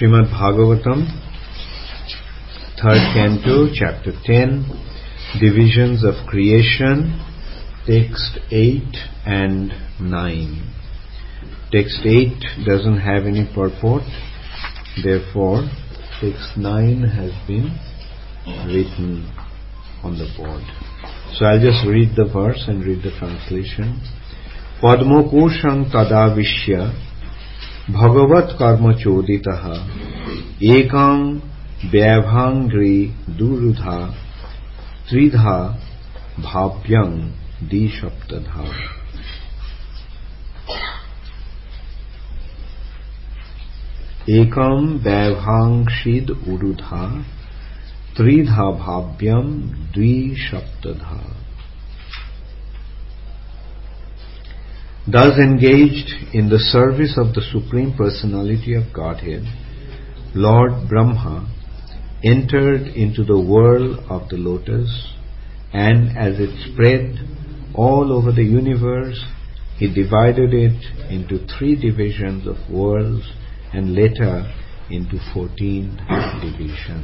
Srimad Bhagavatam, 3rd Canto, Chapter 10, Divisions of Creation, Text 8 and 9. Text 8 doesn't have any purport, therefore text 9 has been written on the board. So I'll just read the verse and read the translation. Padmokoshang tadavishya bhagavat karma choditaha ekam vyabhangri durudha tridha bhavyang dishaptadha. Ekam vyabhangshid urudha tridha bhavyam dvishaptadha. Thus engaged in the service of the Supreme Personality of Godhead, Lord Brahma entered into the whirl of the lotus, and as it spread all over the universe, he divided it into 3 divisions of worlds and later into 14 divisions.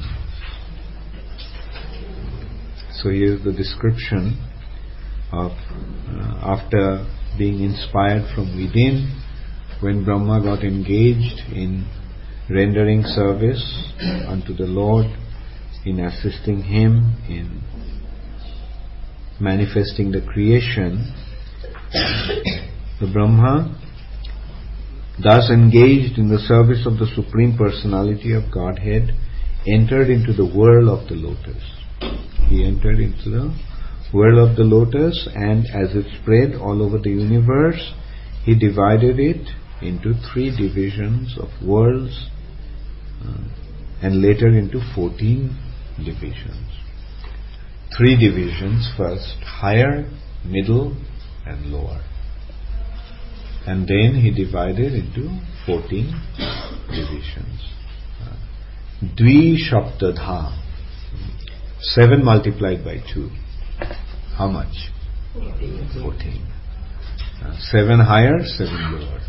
So here's the description of after being inspired from within, when Brahma got engaged in rendering service unto the Lord, in assisting him in manifesting the creation, the Brahma, thus engaged in the service of the Supreme Personality of Godhead, entered into the whirl of the lotus. He entered into the whirl of the lotus, and as it spread all over the universe, he divided it into 3 divisions of worlds and later into 14 divisions. 3 divisions first, higher, middle and lower. And then he divided into 14 divisions. Dvishaptadha, 7 multiplied by 2. How much? 14. 7 higher, 7 lower.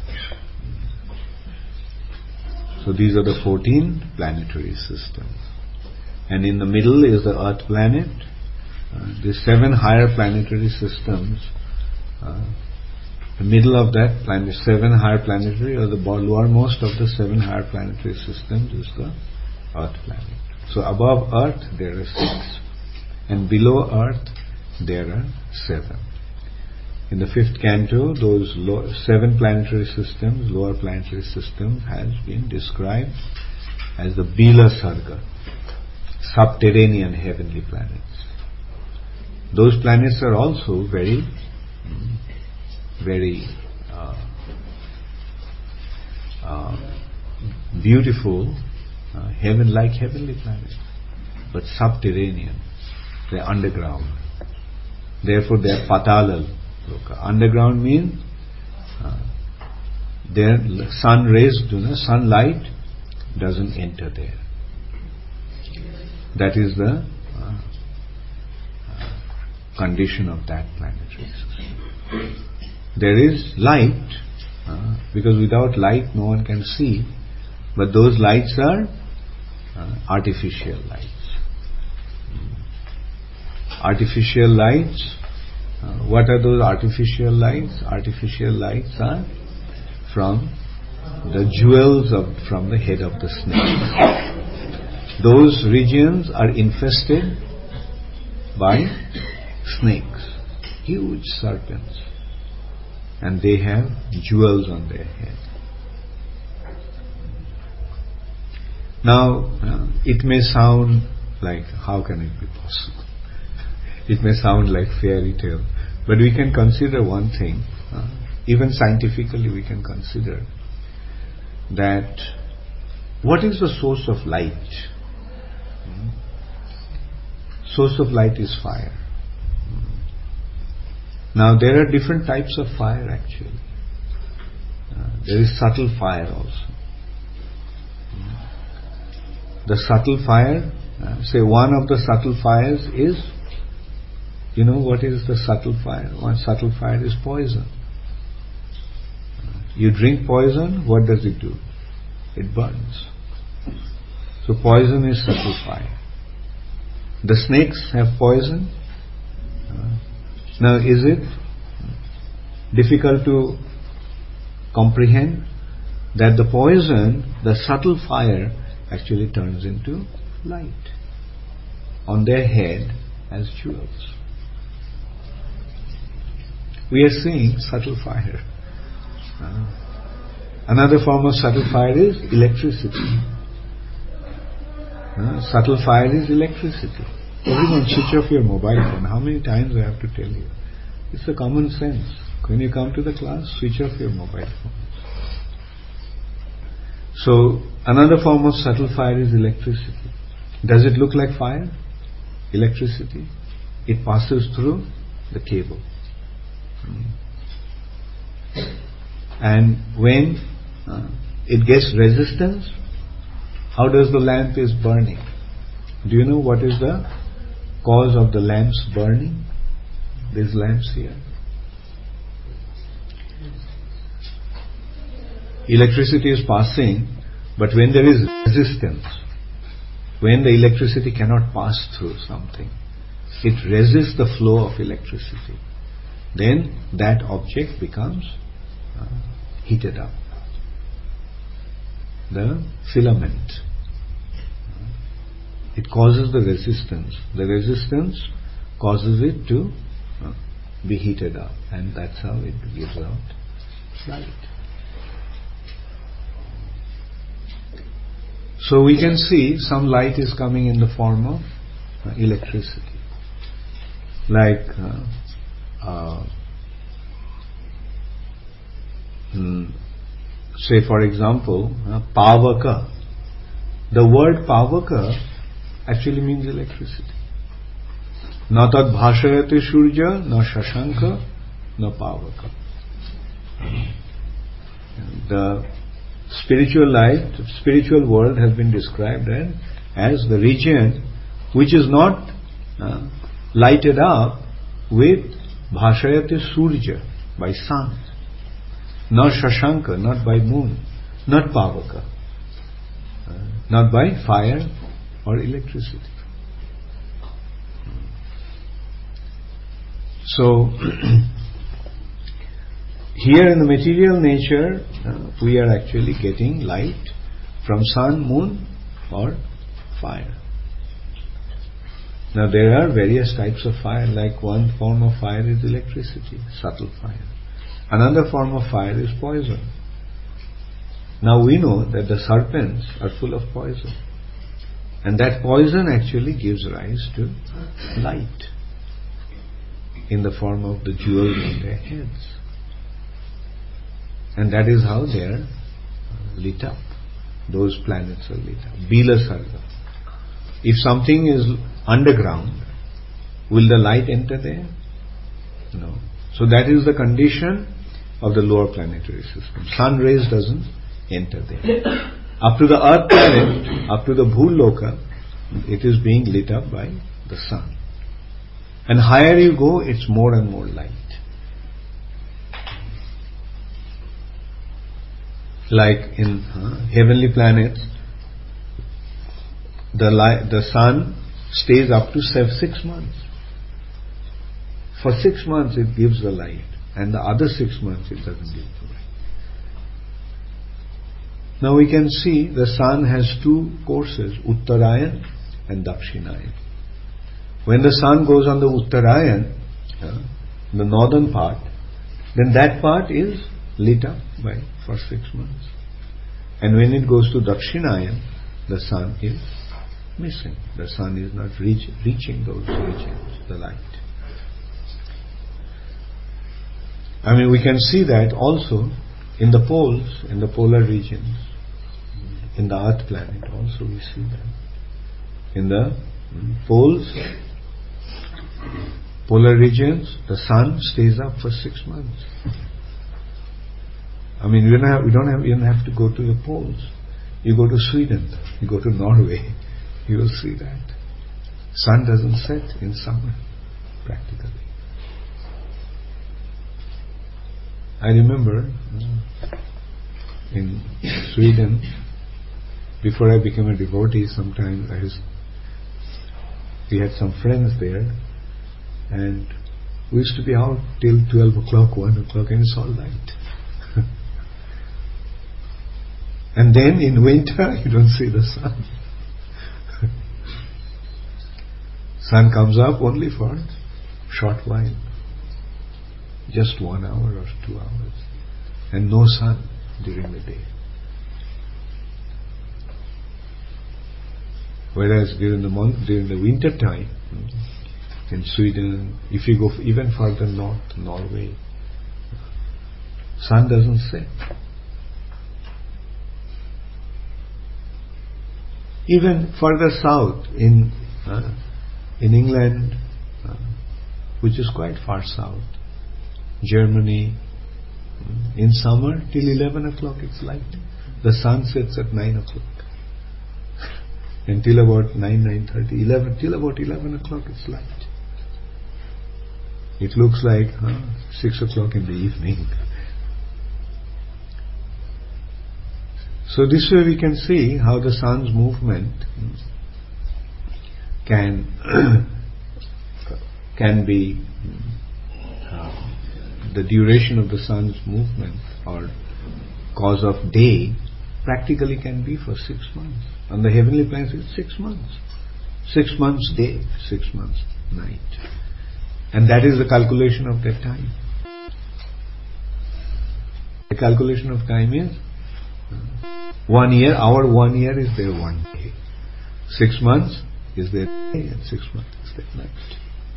So these are the 14 planetary systems. And in the middle is the Earth planet. The 7 higher planetary systems, the middle of that planet, 7 higher planetary, or the lowermost of the 7 higher planetary systems is the Earth planet. So above Earth there are 6, and below Earth there are 7. In the 5th canto, those 7 planetary systems, lower planetary systems, has been described as the Bila Sarga, subterranean heavenly planets. Those planets are also very beautiful, heaven-like heavenly planets, but subterranean. They are underground. Therefore they are Patala Loka. Underground means their sun rays, sunlight doesn't enter there. That is the condition of that planetary system. There is light, because without light no one can see, but those lights are artificial lights. Artificial lights, what are those artificial lights? Artificial lights are from the jewels from the head of the snake. Those regions are infested by snakes, huge serpents, and they have jewels on their head. Now, it may sound like, how can it be possible? It may sound like fairy tale, but we can consider one thing, even scientifically we can consider that what is the source of light? Source of light is fire. Now there are different types of fire actually. There is subtle fire also. The subtle fire, say one of the subtle fires is, you know what is the subtle fire? One subtle fire is poison. You drink poison, what does it do? It burns. So poison is subtle fire. The snakes have poison. Now is it difficult to comprehend that the poison, the subtle fire, actually turns into light on their head as jewels? We are seeing subtle fire. Another form of subtle fire is electricity. Subtle fire is electricity. Everyone, switch off your mobile phone. How many times I have to tell you? It's a common sense. When you come to the class, switch off your mobile phone. So, another form of subtle fire is electricity. Does it look like fire? Electricity. It passes through the cable. And when it gets resistance, how does the lamp is burning? Do you know what is the cause of the lamps burning? These lamps here. Electricity is passing, but when there is resistance, when the electricity cannot pass through something, it resists the flow of electricity. Then that object becomes heated up. The filament. It causes the resistance. The resistance causes it to be heated up, and that's how it gives out light. So we can see some light is coming in the form of electricity. Like say for example, pavaka. The word pavaka actually means electricity. Na tad bhashayate surya, na shashanka, na pavaka. The spiritual light, the spiritual world has been described as the region which is not lighted up with bhashayate surya, by sun, not shashanka, not by moon, not pavaka, not by fire or electricity. So here in the material nature, we are actually getting light from sun, moon or fire. Now there are various types of fire, like one form of fire is electricity, subtle fire. Another form of fire is poison. Now we know that the serpents are full of poison. And that poison actually gives rise to light in the form of the jewels on their heads. And that is how they are lit up. Those planets are lit up. Bila Sarga. If something is underground, will the light enter there? No. So that is the condition of the lower planetary system. Sun rays doesn't enter there. Up to the earth planet, up to the Bhuloka, it is being lit up by the sun. And higher you go, it's more and more light. Like in heavenly planets, the sun stays up to 6 months. For 6 months it gives the light, and the other 6 months it doesn't give the light. Now we can see the sun has two courses, Uttarayan and Dakshinayan. When the sun goes on the Uttarayan, the northern part, then that part is lit up for 6 months. And when it goes to Dakshinayan, the sun is missing. The sun is not reaching those regions, the light. I mean, we can see that also in the poles, in the polar regions, in the earth planet also we see that. In the poles, polar regions, the sun stays up for 6 months. I mean, you don't have to go to the poles. You go to Sweden, you go to Norway, you will see that. Sun doesn't set in summer, practically. I remember in Sweden, before I became a devotee, sometimes we had some friends there, and we used to be out till 12 o'clock, 1 o'clock, and it's all night. And then in winter, you don't see the sun. Sun comes up only for a short while, just 1 hour or 2 hours, and no sun during the day. Whereas during the winter time, in Sweden, if you go even further north, Norway, sun doesn't set. Even further south in England, which is quite far south, Germany, in summer till 11 o'clock it's light. The sun sets at 9 o'clock. Until about 9:30, 11, till about 11 o'clock it's light. It looks like 6 o'clock in the evening. So this way we can see how the sun's movement can be the duration of the sun's movement or cause of day practically can be for 6 months. On the heavenly planes it's 6 months. 6 months day, 6 months night. And that is the calculation of that time. The calculation of time is 1 year, our 1 year is their 1 day. 6 months is their day and 6 months is their night.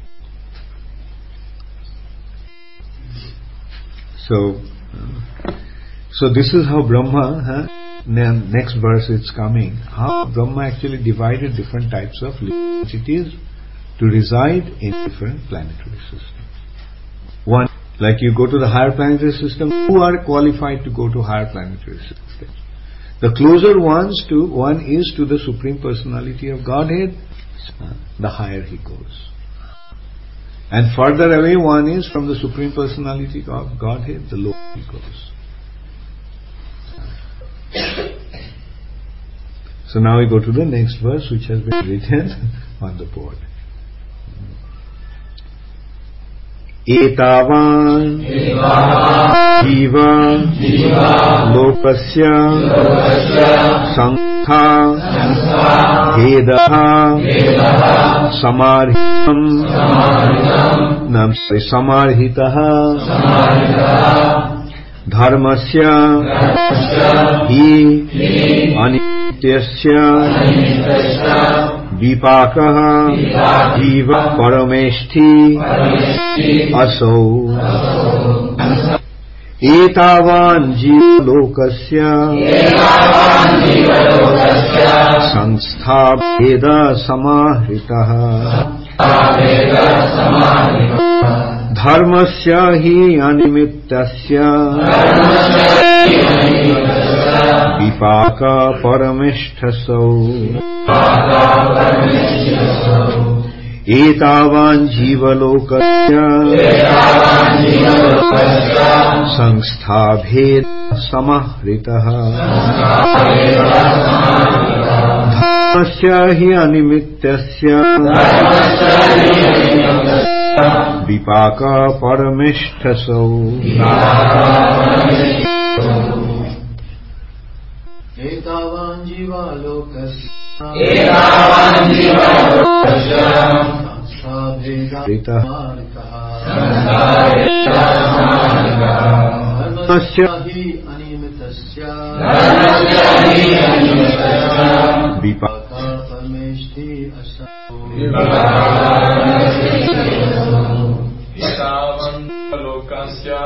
So this is how Brahma, next verse it's coming, how Brahma actually divided different types of living entities to reside in different planetary systems. One, like you go to the higher planetary system, who are qualified to go to higher planetary systems? The closer one is to the Supreme Personality of Godhead, the higher he goes. And further away one is from the Supreme Personality of Godhead, the lower he goes. So now we go to the next verse which has been written on the board. Etavan jiva lokasya sankha hedaha samarhitaha dharmasya hi anityasya vipakaha jiva parameshthi asau etavan jiva lokasya sanstha bheda samahritaha dharmasya hi animittasya vipaka parameshthasau etavan jiva lokasya sanstha bheda samahritaha dharmasya hi animittasya vipaka parameshthasau etavan jiva lokasya dharmasya hi animittasya vipaka parameshthi asau etavan lokasya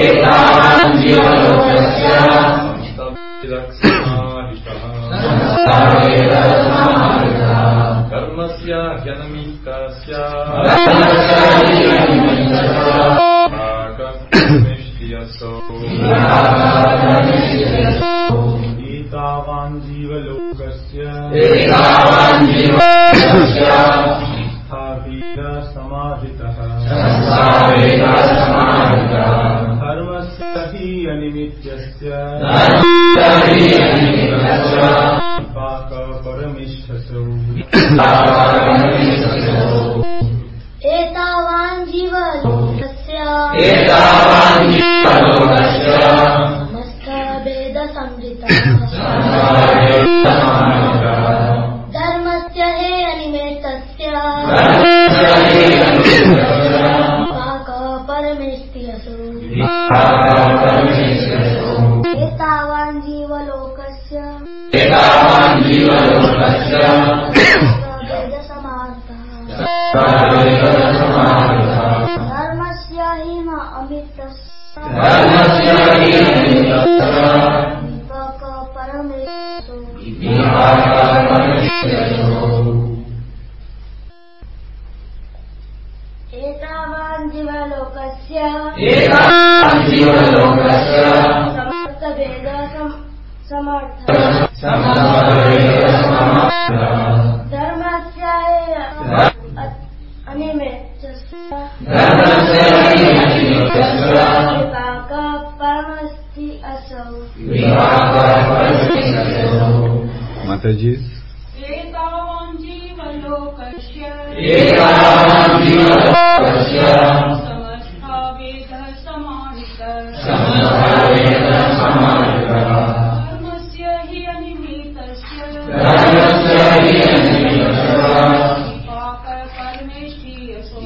dharmasya hyanamitasya etavan jiva lokasya bheda samahitaha dharmasya hi animityasya परमेष्ठसौ एतावान् जीवलोकस्य धर्मस्य हे अनिमेतस्य परमेष्ठियसु एतावान् जीवलोकस्य धर्मस्य हि एतावान् जीवलोकस्य समस्तभेद समर्थ धर्मस्य अनिमेतस्य विपाक परमस्ति असौ Mataji. एतावान् जीवलोकस्य समस्तावेदः समाहितः धर्मस्य हि अनिमेतस्य विपाक परमेष्ठियसौ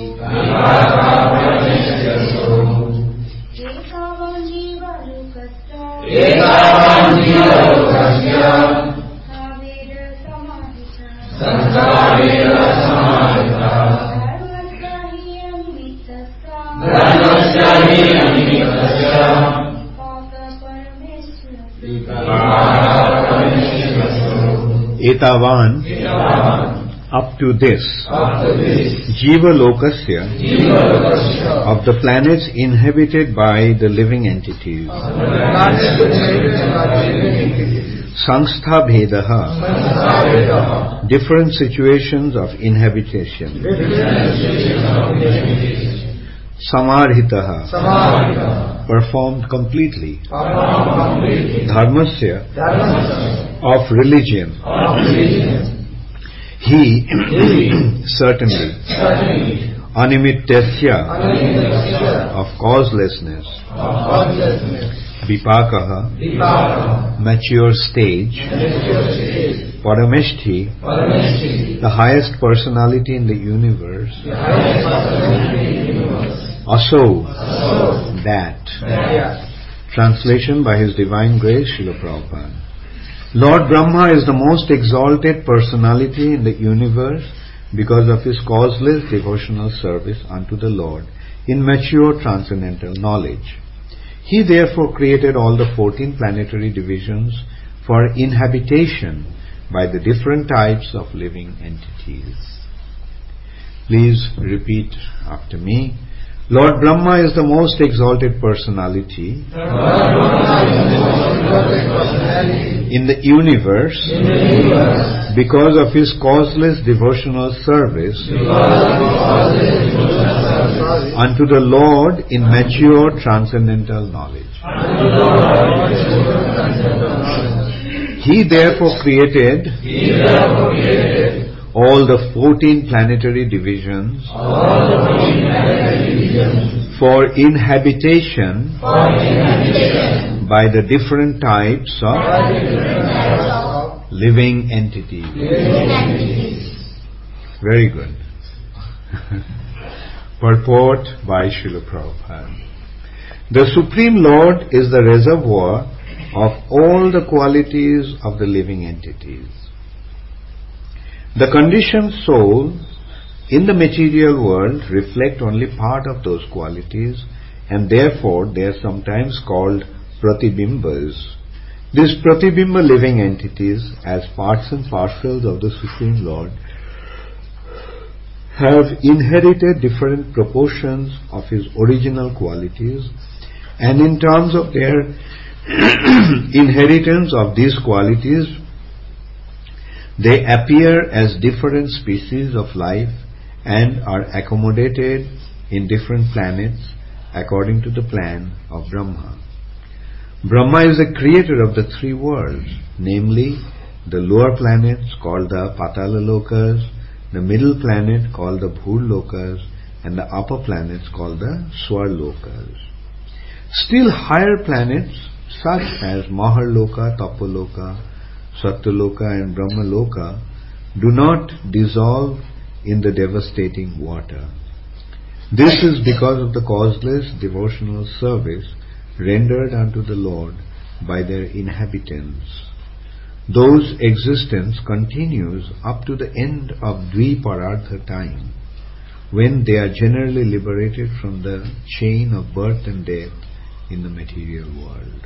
एतावान् जीवलोकस्य Etavan, up to this, Jiva Lokasya, of the planets inhabited by the living entities, Sanstha Bhedaha, different situations of inhabitation, Samarhitaha, performed completely, Dharmasya, of religion, he certainly, Animittasya, of causelessness, Vipakaha, mature stage, Parameshthi, the highest personality in the universe, Aso, that. Translation by His Divine Grace, Srila Prabhupada. Lord Brahma is the most exalted personality in the universe because of his causeless devotional service unto the Lord in mature transcendental knowledge. He therefore created all the 14 planetary divisions for inhabitation by the different types of living entities. Please repeat after me. Lord Brahma is the most exalted personality in the universe because of his causeless devotional service unto the Lord in mature transcendental knowledge. He therefore created all the 14 planetary divisions for inhabitation by the different types of living entities. Very good. Purport by Srila Prabhupada. The Supreme Lord is the reservoir of all the qualities of the living entities. The conditioned souls in the material world reflect only part of those qualities, and therefore they are sometimes called Pratibimbas. These Pratibimba living entities, as parts and parcels of the Supreme Lord, have inherited different proportions of His original qualities, and in terms of their inheritance of these qualities, they appear as different species of life and are accommodated in different planets according to the plan of Brahma. Brahma is the creator of the three worlds, namely the lower planets called the Patala Lokas, the middle planet called the Bhur Lokas, and the upper planets called the Swar Lokas. Still higher planets such as Maharloka, Tapaloka, Satyaloka and Brahmaloka do not dissolve in the devastating water. This is because of the causeless devotional service rendered unto the Lord by their inhabitants. Those existence continues up to the end of Dviparartha time, when they are generally liberated from the chain of birth and death in the material world.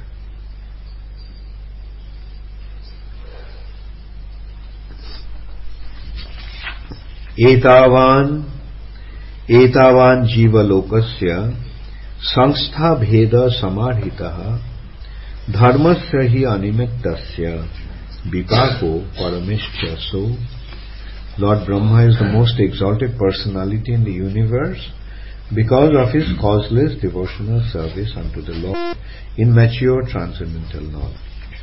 Etavan jiva lokasya samstha bheda samarhitaha dharmasya hi animittasya vipako paramishya. So, Lord Brahma is the most exalted personality in the universe because of his causeless devotional service unto the Lord in mature transcendental knowledge.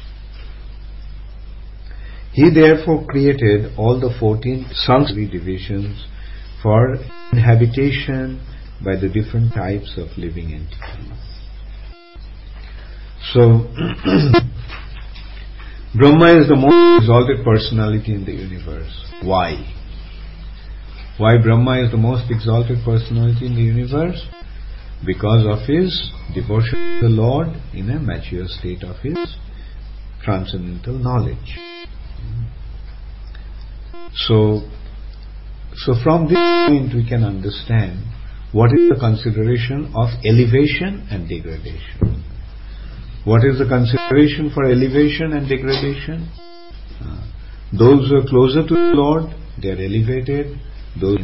He therefore created all the 14 sanctuary divisions for inhabitation by the different types of living entities. So, Brahma is the most exalted personality in the universe. Why? Why Brahma is the most exalted personality in the universe? Because of his devotion to the Lord in a mature state of his transcendental knowledge. So from this point we can understand what is the consideration of elevation and degradation. What is the consideration for elevation and degradation? Those who are closer to the Lord, they are elevated. Those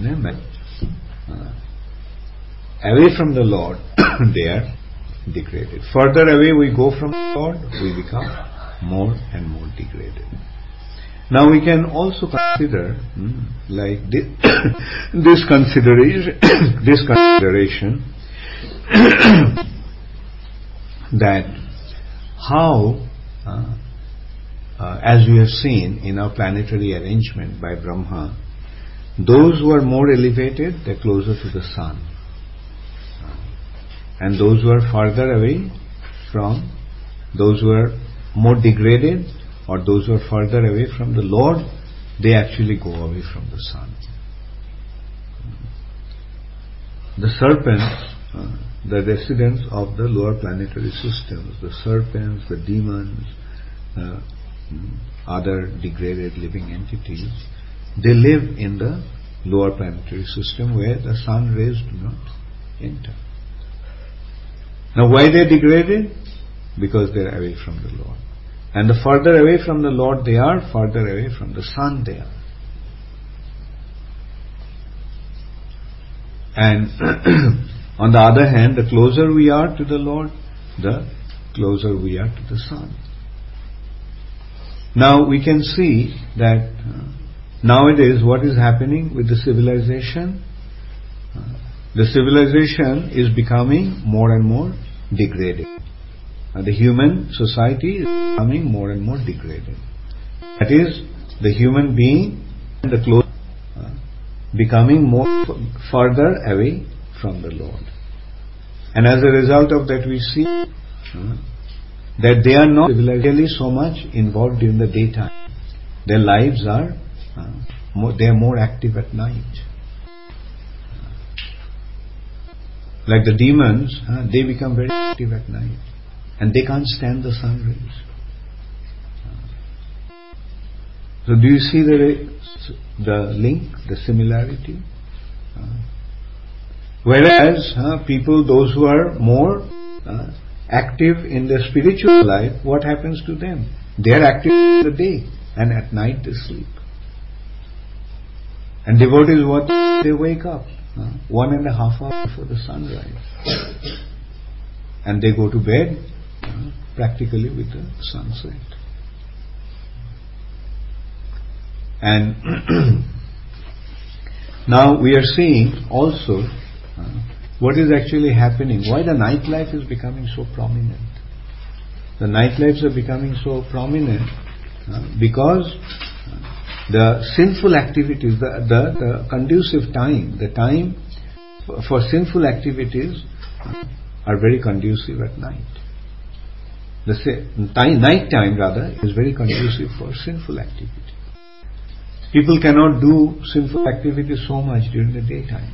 away from the Lord, they are degraded. Further away we go from the Lord, we become more and more degraded. Now we can also consider like this consideration that how as we have seen in our planetary arrangement by Brahma, those who are more elevated, they are closer to the sun, and those who are farther away from, those who are more degraded or those who are further away from the Lord, they actually go away from the sun. The serpents, the residents of the lower planetary systems, the serpents, the demons, other degraded living entities, they live in the lower planetary system where the sun rays do not enter. Now why they are degraded? Because they are away from the Lord. And the further away from the Lord they are, further away from the sun they are. And on the other hand, the closer we are to the Lord, the closer we are to the sun. Now we can see that nowadays what is happening with the civilization? The civilization is becoming more and more degraded. The human society is becoming more and more degraded. That is, the human being and the close becoming more further away from the Lord. And as a result of that we see that they are not really so much involved in the daytime. Their lives are, they are more active at night. Like the demons, they become very active at night. And they can't stand the sun rays. So do you see the link, the similarity? Whereas people, those who are more active in their spiritual life, what happens to them? They are active in the day and at night they sleep. And devotees, what they wake up 1.5 hours before the sunrise, and they go to bed practically with the sunset. And now we are seeing also what is actually happening, why the nightlife is becoming so prominent. The nightlives are becoming so prominent Because the sinful activities, the conducive time, the time for sinful activities are very conducive at night. Night time rather is very conducive for sinful activity. People cannot do sinful activities so much during the daytime.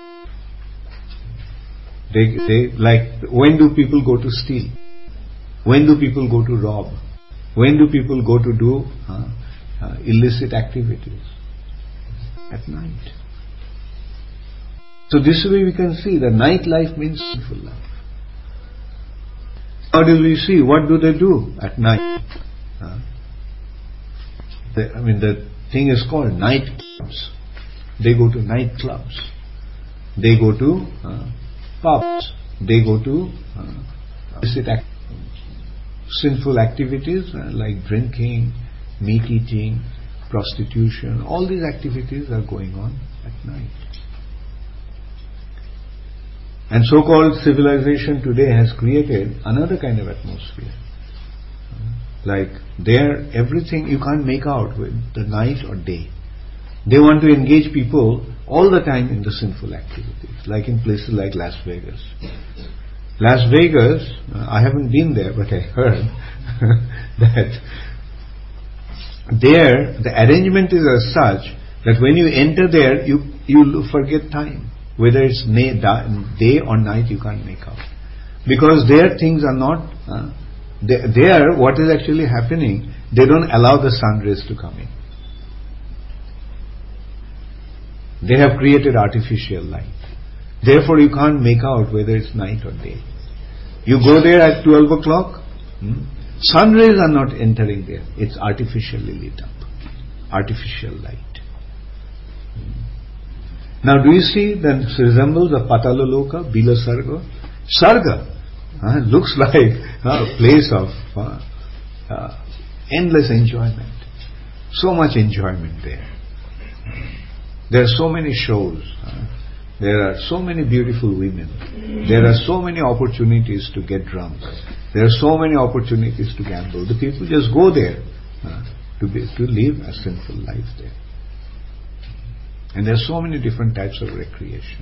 They like, when do people go to steal? When do people go to rob? When do people go to do illicit activities? At night. So this way we can see that night life means sinful life. How do we see? What do they do at night? The thing is called night clubs. They go to night clubs. They go to pubs. They go to sinful activities like drinking, meat eating, prostitution. All these activities are going on at night. And so-called civilization today has created another kind of atmosphere. Like there, everything you can't make out with the night or day. They want to engage people all the time in the sinful activities, like in places like Las Vegas. Las Vegas, I haven't been there, but I heard that there the arrangement is as such that when you enter there, you forget time. Whether it's day or night, you can't make out. Because there things are not... there, what is actually happening, they don't allow the sun rays to come in. They have created artificial light. Therefore, you can't make out whether it's night or day. You go there at 12 o'clock, sun rays are not entering there. It's artificially lit up. Artificial light. Now, do you see that resembles a Patalaloka, Bila Sarga? Sarga looks like a place of endless enjoyment. So much enjoyment there. There are so many shows. There are so many beautiful women. There are so many opportunities to get drunk. There are so many opportunities to gamble. The people just go there to live a sinful life there. And there are so many different types of recreation.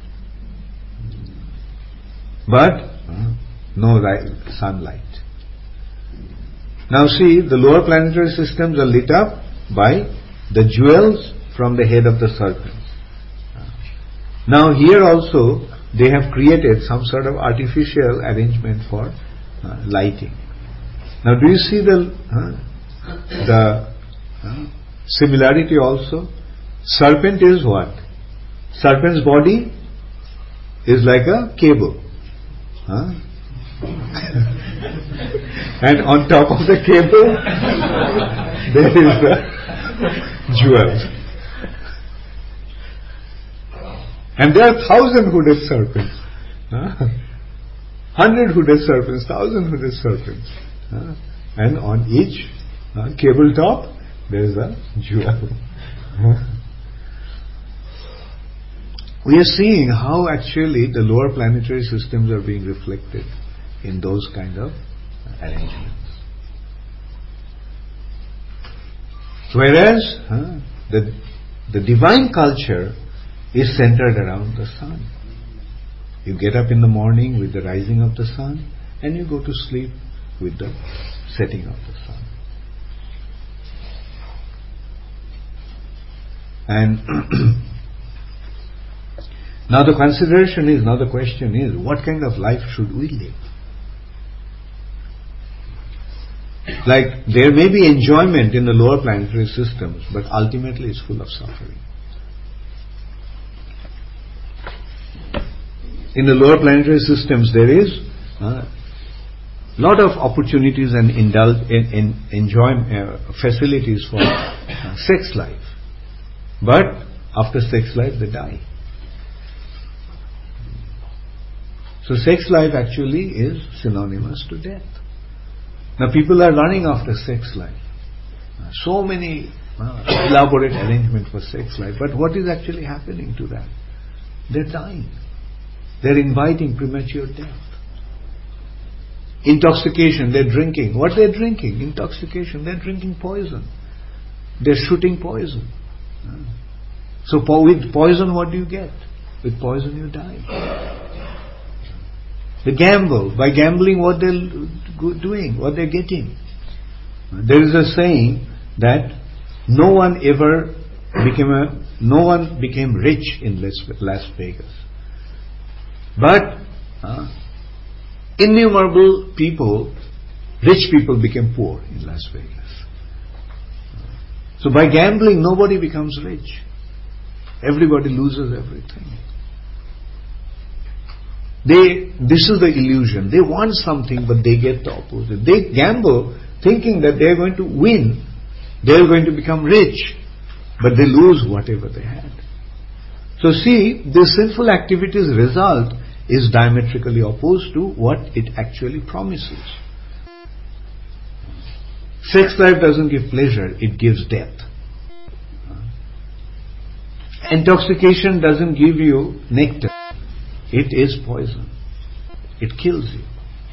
But no sunlight. Now see, the lower planetary systems are lit up by the jewels from the head of the serpent. Now here also they have created some sort of artificial arrangement for lighting. Now do you see the similarity also? Serpent is what? Serpent's body is like a cable. And on top of the cable there is the jewels. And there are 1,000 hooded serpents. 100 hooded serpents, 1,000 hooded serpents. And on each cable top there is a jewel. We are seeing how actually the lower planetary systems are being reflected in those kind of arrangements. Whereas the divine culture is centered around the sun. You get up in the morning with the rising of the sun and you go to sleep with the setting of the sun. And now the question is, what kind of life should we live? Like, there may be enjoyment in the lower planetary systems, but ultimately it's full of suffering. In the lower planetary systems there is lot of opportunities and enjoyment facilities for sex life. But after sex life they die. So sex life actually is synonymous to death. Now people are running after sex life. So many elaborate arrangements for sex life. But what is actually happening to that? They're dying. They're inviting premature death. Intoxication, they're drinking. What they're drinking? Intoxication, they're drinking poison. They're shooting poison. So with poison, what do you get? With poison, you die. They gamble. By gambling, what they're doing, what they're getting. There is a saying that no one became rich in Las Vegas. But innumerable people, rich people, became poor in Las Vegas. So by gambling, nobody becomes rich. Everybody loses everything. This is the illusion. They want something, but they get the opposite. They gamble thinking that they're going to win, they're going to become rich, but they lose whatever they had. So see, the sinful activity's result is diametrically opposed to what it actually promises. Sex life doesn't give pleasure, it gives death. Intoxication doesn't give you nectar, it is poison. It kills you.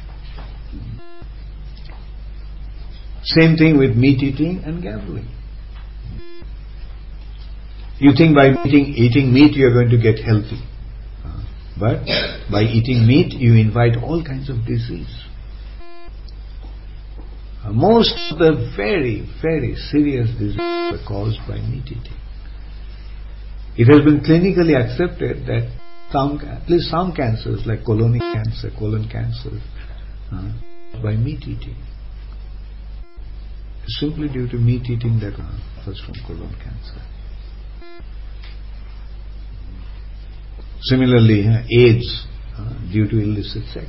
Same thing with meat eating and gambling. You think by eating meat you are going to get healthy. But by eating meat you invite all kinds of disease. Most of the very, very serious diseases are caused by meat eating. It has been clinically accepted that at least some cancers like colon cancer, by meat eating. Simply due to meat eating that suffers from colon cancer. Similarly, AIDS due to illicit sex.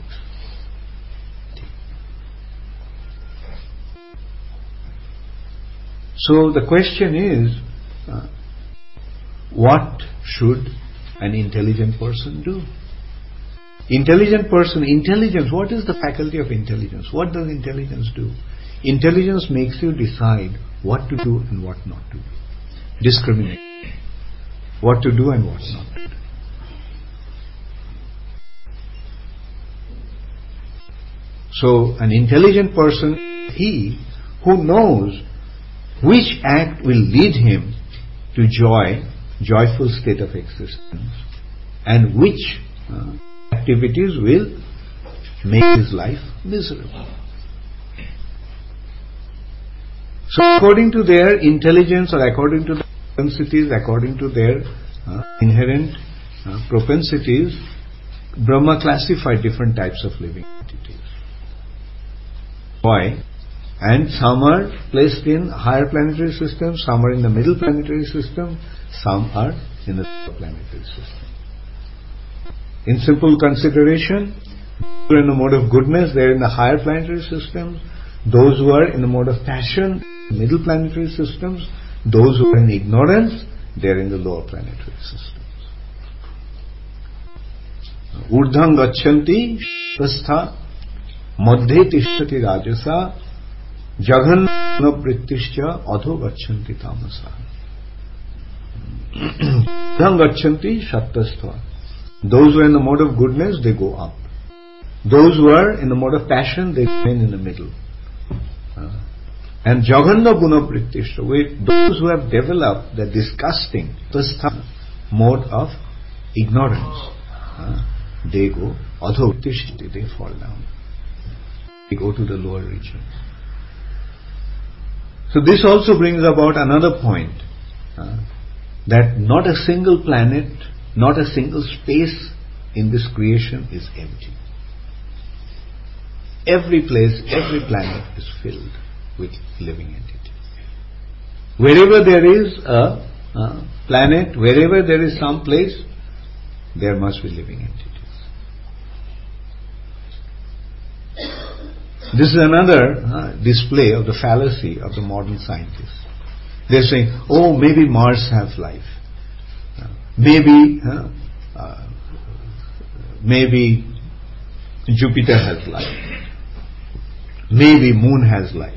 So the question is, what should an intelligent person do? Intelligence, what is the faculty of intelligence? What does intelligence do? Intelligence makes you decide what to do and what not to do. Discriminate. What to do and what not to do. So an intelligent person, he who knows which act will lead him to joyful state of existence, and which activities will make his life miserable. So according to their intelligence or according to their propensities, according to their inherent propensities, Brahma classified different types of living entities. Why? And some are placed in higher planetary system, some are in the middle planetary system, some are in the lower planetary system. In simple consideration, those who are in the mode of goodness, they are in the higher planetary systems. Those who are in the mode of passion, middle planetary systems. Those who are in ignorance, they are in the lower planetary systems. Urdham gachanti shastha madhye tishtati rajasa jaghanna vrittischa adho gachanti tamasa. Urdham gachanti shattastha. Those who are in the mode of goodness, they go up. Those who are in the mode of passion, they remain in the middle. And Jaghanna Guna Pritishta, those who have developed the disgusting mode of ignorance, they go Adho Tishti, they fall down. They go to the lower region. So this also brings about another point, that not a single planet, not a single space in this creation is empty. Every place, every planet is filled with living entities. Wherever there is a planet, wherever there is some place, there must be living entities. This is another display of the fallacy of the modern scientists. They're saying, oh, maybe Mars has life. Maybe Jupiter has life. Maybe Moon has life.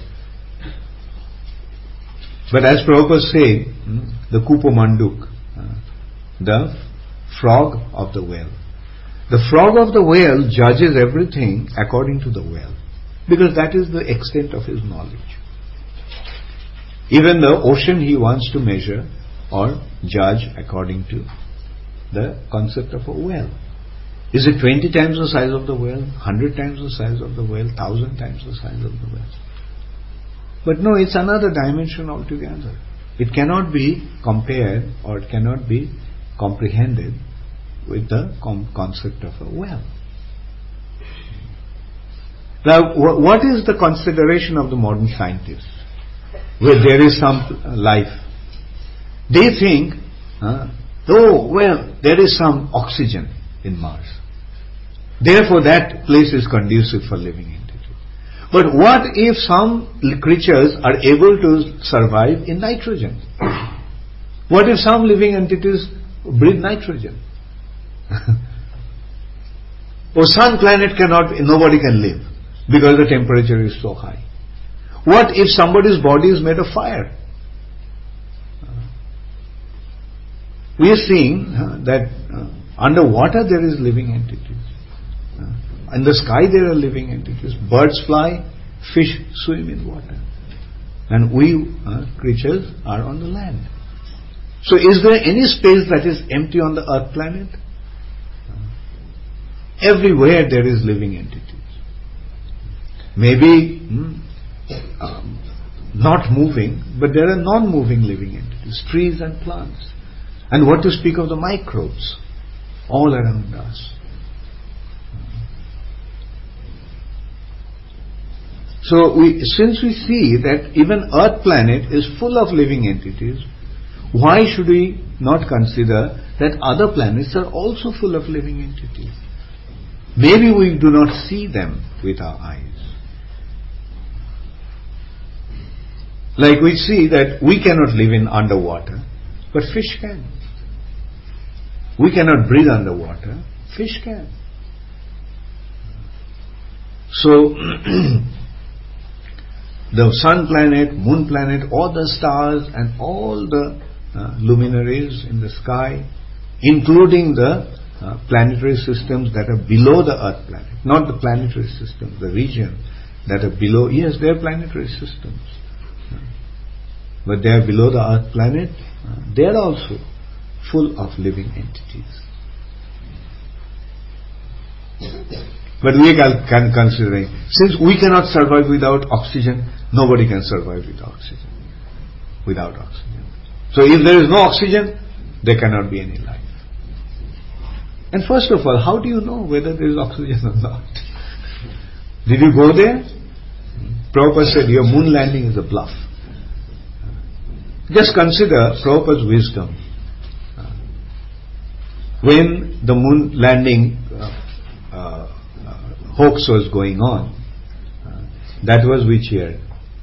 But as Prabhupada say, the Kupo Manduk, the frog of the well, The frog of the whale judges everything according to the whale, because that is the extent of his knowledge. Even the ocean he wants to measure or judge according to the concept of a whale. Is it 20 times the size of the whale, 100 times the size of the whale, 1,000 times the size of the whale? But no, it's another dimension altogether. It cannot be compared or it cannot be comprehended with the concept of a whale. Now, what is the consideration of the modern scientists? Where there is some life. They think, there is some oxygen in Mars. Therefore, that place is conducive for living entities. But what if some creatures are able to survive in nitrogen? What if some living entities breathe nitrogen? Or sun planet nobody can live because the temperature is so high. What if somebody's body is made of fire? We are seeing that underwater there is living entities. In the sky there are living entities. Birds fly, fish swim in water. And we creatures are on the land. So is there any space that is empty on the earth planet? Everywhere there is living entities. Maybe not moving, but there are non-moving living entities, trees and plants. And what to speak of the microbes all around us. So since we see that even earth planet is full of living entities, why should we not consider that other planets are also full of living entities? Maybe we do not see them with our eyes. Like we see that we cannot live in underwater, but fish can. We cannot breathe underwater, fish can. So, the sun planet, moon planet, all the stars and all the luminaries in the sky, including the planetary systems that are below the earth planet, not the planetary systems, the region that are below. Yes, they are planetary systems, but they are below the earth planet. They are also full of living entities. But we can considering, since we cannot survive without oxygen, nobody can survive without oxygen. So if there is no oxygen, there cannot be any life. And first of all, how do you know whether there is oxygen or not? Did you go there? Prabhupada said your moon landing is a bluff. Just consider Prabhupada's wisdom. When the moon landing hoax was going on, that was which year?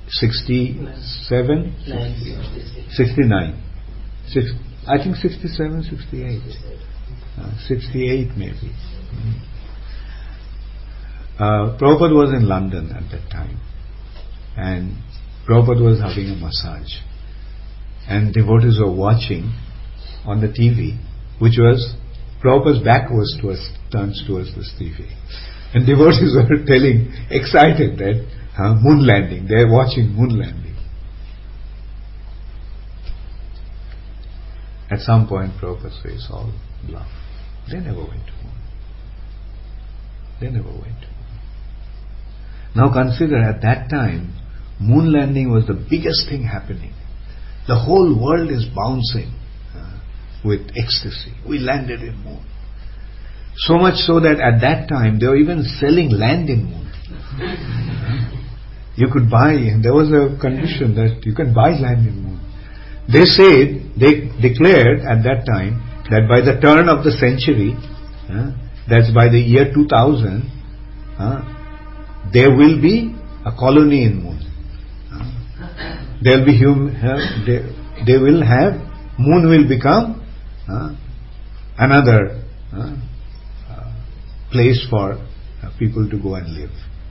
67? 69. I think 67, 68. 68 maybe. Prabhupada was in London at that time, and Prabhupada was having a massage, and devotees were watching on the TV, which was Prabhupada's back was turns towards this TV, and devotees were telling, excited that moon landing, they are watching moon landing. At some point Prabhupada says, all bluff. They never went to moon. They never went to moon. Now consider, at that time, moon landing was the biggest thing happening. The whole world is bouncing with ecstasy. We landed in moon. So much so that at that time they were even selling land in moon. You could buy, and there was a condition that you can buy land in moon. They said, they declared at that time that by the turn of the century, that's by the year 2000, there will be a colony in moon. There will be they will have, moon will become another place for people to go and live.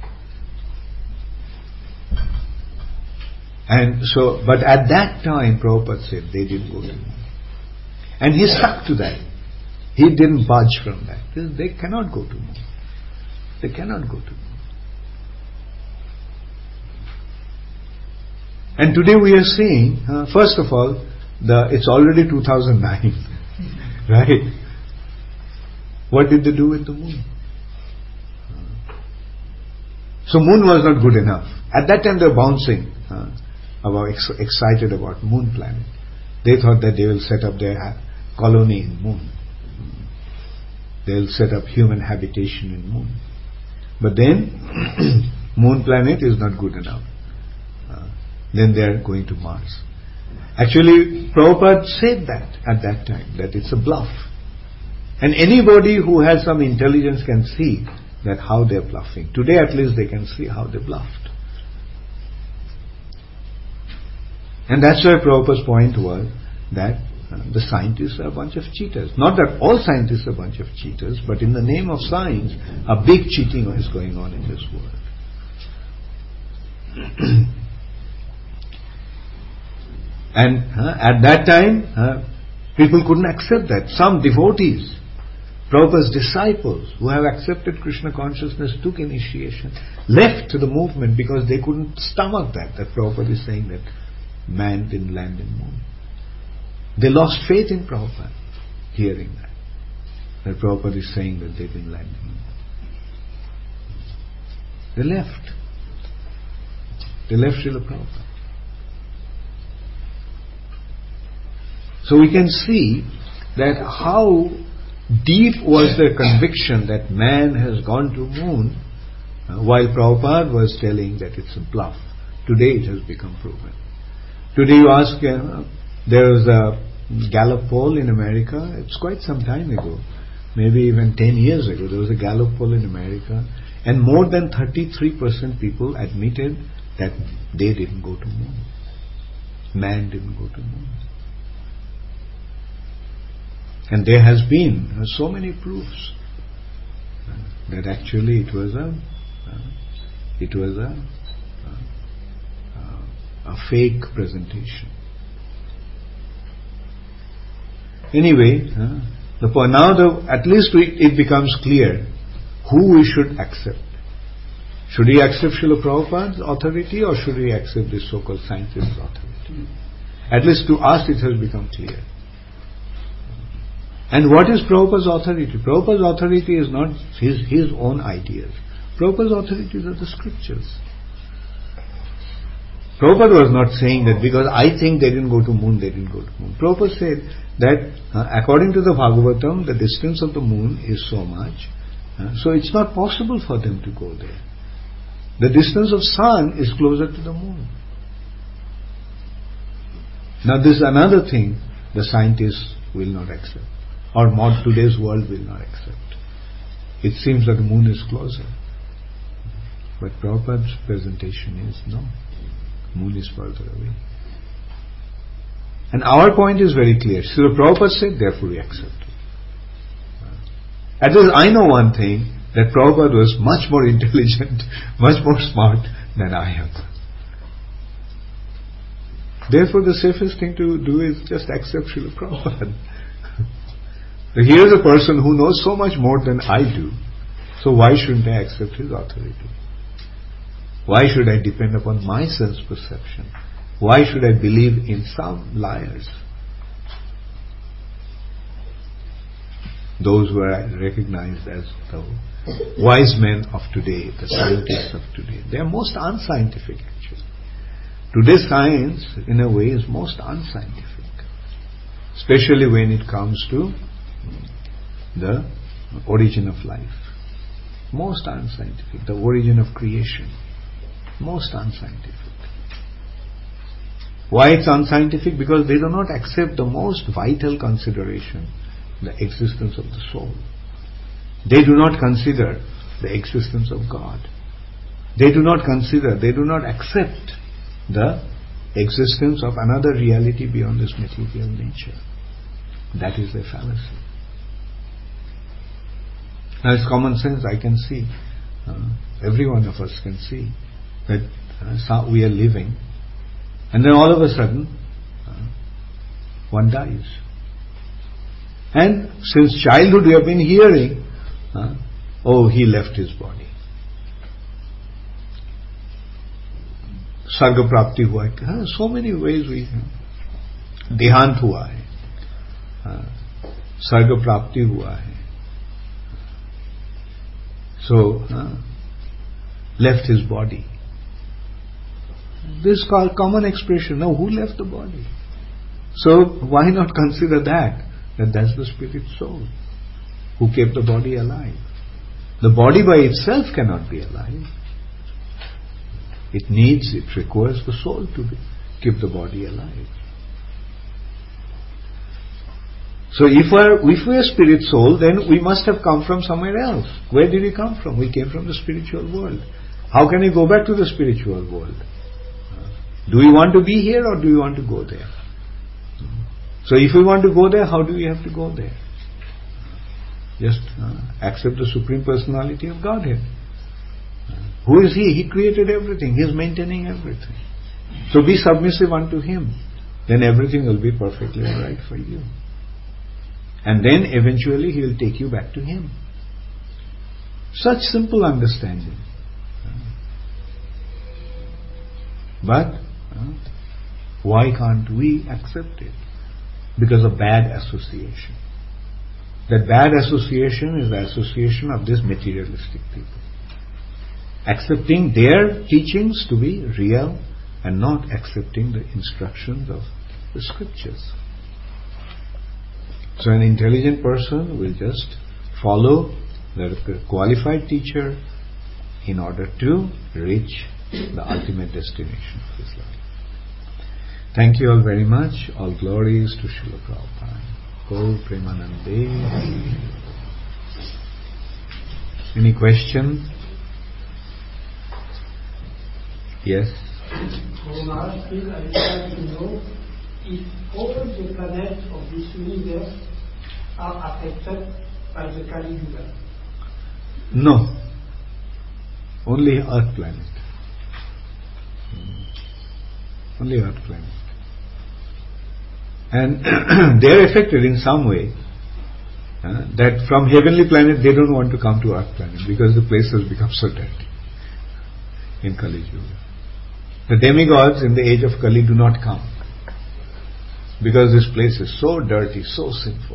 And so, but at that time Prabhupada said they didn't go to moon. And he stuck to that. He didn't budge from that. They cannot go to moon. They cannot go to moon. And today we are seeing, first of all, it's already 2009, right? What did they do with the moon? So moon was not good enough. At that time they were bouncing, excited about moon planet. They thought that they will set up their colony in moon. They will set up human habitation in moon. But then, moon planet is not good enough. Then they are going to Mars. Actually, Prabhupada said that at that time, that it's a bluff. And anybody who has some intelligence can see that how they are bluffing. Today at least they can see how they bluffed. And that's why Prabhupada's point was that the scientists are a bunch of cheaters. Not that all scientists are a bunch of cheaters, but in the name of science, a big cheating is going on in this world. And at that time, people couldn't accept that. Some devotees, Prabhupada's disciples who have accepted Krishna consciousness, took initiation, left the movement because they couldn't stomach that Prabhupada is saying that man didn't land in moon. They lost faith in Prabhupada, hearing that Prabhupada is saying that they didn't land in moon. They left. They left Srila Prabhupada. So we can see that how deep was their conviction that man has gone to moon, while Prabhupada was telling that it's a bluff. Today it has become proven. Today you ask, there was a Gallup poll in America, it's quite some time ago, maybe even 10 years ago, there was a Gallup poll in America, and more than 33% people admitted that they didn't go to moon. Man didn't go to moon. And there has been so many proofs that actually it was a fake presentation. Anyway, at least it becomes clear who we should accept. Should we accept Srila Prabhupada's authority or should we accept this so-called scientist's authority? At least to us it has become clear. And what is Prabhupada's authority? Prabhupada's authority is not his own ideas. Prabhupada's authorities are the scriptures. Prabhupada was not saying that because I think they didn't go to moon, they didn't go to moon. Prabhupada said that according to the Bhagavatam, the distance of the moon is so much, so it's not possible for them to go there. The distance of sun is closer to the moon. Now this is another thing the scientists will not accept, or today's world will not accept. It seems that the moon is closer. But Prabhupada's presentation is no. Moon is further away. And our point is very clear. Srila Prabhupada said, therefore we accept it. At least I know one thing, that Prabhupada was much more intelligent, much more smart than I am. Therefore the safest thing to do is just accept Srila Prabhupada. Here is a person who knows so much more than I do. So why shouldn't I accept his authority? Why should I depend upon my sense perception? Why should I believe in some liars? Those who are recognized as the wise men of today, the scientists of today, they are most unscientific actually. Today's science, in a way, is most unscientific. Especially when it comes to the origin of life. Most unscientific. The origin of creation. Most unscientific. Why it's unscientific? Because they do not accept the most vital consideration, the existence of the soul. They do not consider the existence of God. They do not accept the existence of another reality beyond this material nature. That is their fallacy. Now it's common sense, I can see, every one of us can see that we are living, and then all of a sudden one dies. And since childhood we have been hearing, oh, he left his body. Sarga prapti hua hai. So many ways we have. Dehant hua hai. Sarga prapti hua hai. So, left his body. This is called common expression. Now, who left the body? So, why not consider that's the spirit soul who kept the body alive. The body by itself cannot be alive. It requires the soul to keep the body alive. So if we are spirit soul, then we must have come from somewhere else. Where did we come from? We came from the spiritual world. How can we go back to the spiritual world? Do we want to be here or do we want to go there? So if we want to go there, how do we have to go there? Just accept the Supreme Personality of Godhead. Who is He? He created everything. He is maintaining everything. So be submissive unto Him. Then everything will be perfectly alright for you. And then eventually He will take you back to Him. Such simple understanding. But why can't we accept it? Because of bad association. That bad association is the association of these materialistic people. Accepting their teachings to be real and not accepting the instructions of the scriptures. So an intelligent person will just follow the qualified teacher in order to reach the ultimate destination of his life. Thank you all very much. All glories to Srila Prabhupada. Gaur Premanande. Any question? Yes. Maharaj, please, I would like to know if all the planets of this universe are affected by the Kali Yuga. No. Only Earth planet. Only Earth planet. And they are affected in some way. That from heavenly planet they don't want to come to Earth planet because the place has become so dirty in Kali Yuga. The demigods in the age of Kali do not come because this place is so dirty, so sinful.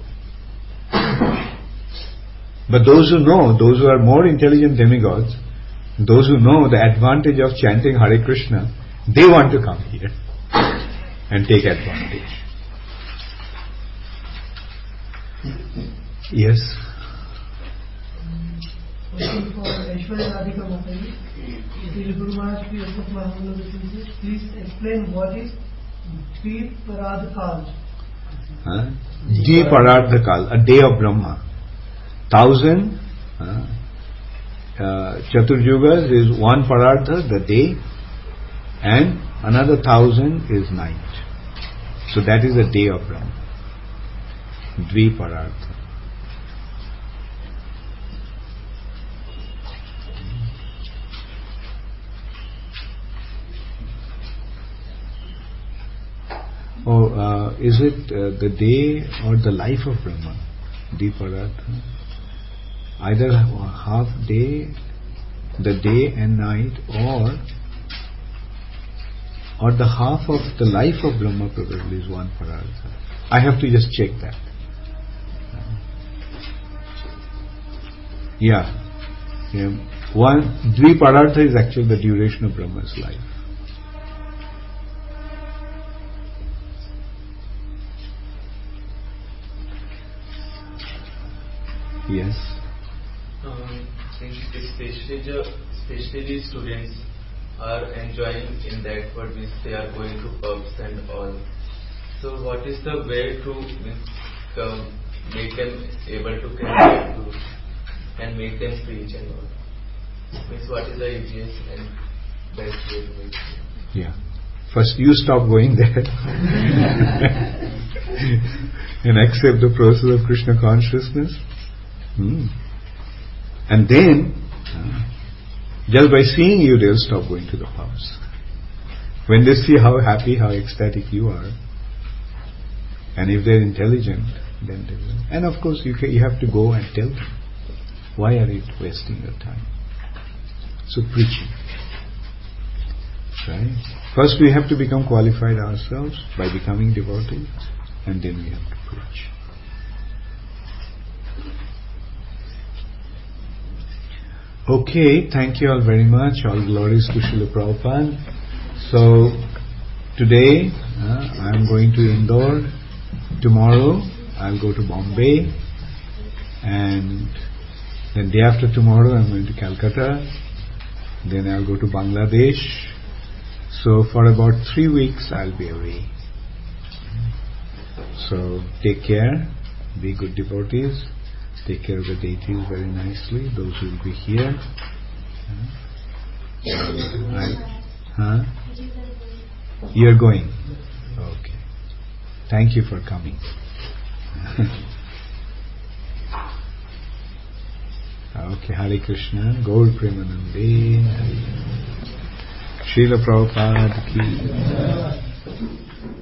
But those who know, those who are more intelligent demigods, those who know the advantage of chanting Hare Krishna, they want to come here and take advantage. Yes. Question for Aishwarya Radhika Mataji. Guru Maharaj, please explain what is Dviparadhakal. Dviparadhakal, a day of Brahma. 1000 Chaturjugas is one Paradha, the day, and another 1000 is night. So that is a day of Brahma. Dviparadha. Is it the day or the life of Brahma? Dviparadha. Either half day, the day and night, or the half of the life of Brahma probably is one Paradha. I have to just check that. One Dviparadha is actually the duration of Brahma's life. Yes. Especially students are enjoying in that what means they are going to pubs and all. So what is the way to make them able to connect to and make them preach and all? Means what is the easiest and best way to make it? Yeah. First you stop going there and accept the process of Krishna consciousness. And then, just by seeing you, they'll stop going to the pubs. When they see how happy, how ecstatic you are, and if they're intelligent, then they will. And of course you have to go and tell them, why are you wasting your time? So preaching. Right? First we have to become qualified ourselves by becoming devotees, and then we have to preach. Okay, thank you all very much. All glories to Srila Prabhupada. So, today I am going to Indore. Tomorrow I'll go to Bombay. And then day after tomorrow I'm going to Calcutta. Then I'll go to Bangladesh. So, for about 3 weeks I'll be away. So, take care. Be good devotees. Take care of the deities very nicely, those who will be here. You're going? Okay. Thank you for coming. Okay, Hare Krishna, Gaur Premanande, Srila Prabhupada ki.